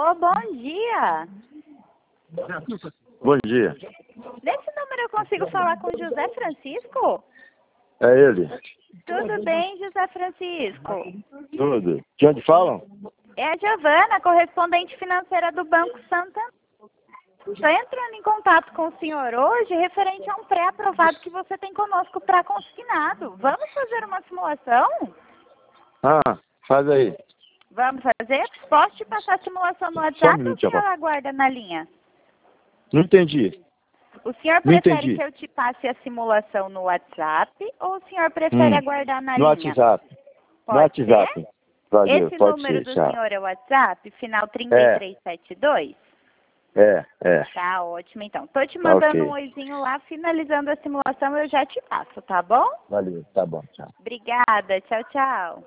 Alô, bom dia. Bom dia. Nesse número eu consigo falar com José Francisco? É ele? Tudo bem, José Francisco? Tudo. De onde falam? É a Giovana, correspondente financeira do Banco Santander. Estou entrando em contato com o senhor hoje referente a um pré-aprovado que você tem conosco para consignado. Vamos fazer uma simulação? Ah, faz aí. Vamos fazer? Posso te passar a simulação no Só um WhatsApp minuto, ou o senhor Giovana. aguarda na linha? Não entendi. O senhor Não prefere entendi. que eu te passe a simulação no WhatsApp ou o senhor prefere aguardar na No linha? WhatsApp. No Pode ser? WhatsApp. Prazer, Esse pode número ser, do tchau. senhor é o WhatsApp, final 3372? É. Tá ótimo, então. Tô te Tá mandando um ok. oizinho lá, finalizando a simulação, eu já te passo, tá bom? Valeu, tá bom, tchau. Obrigada, tchau, tchau.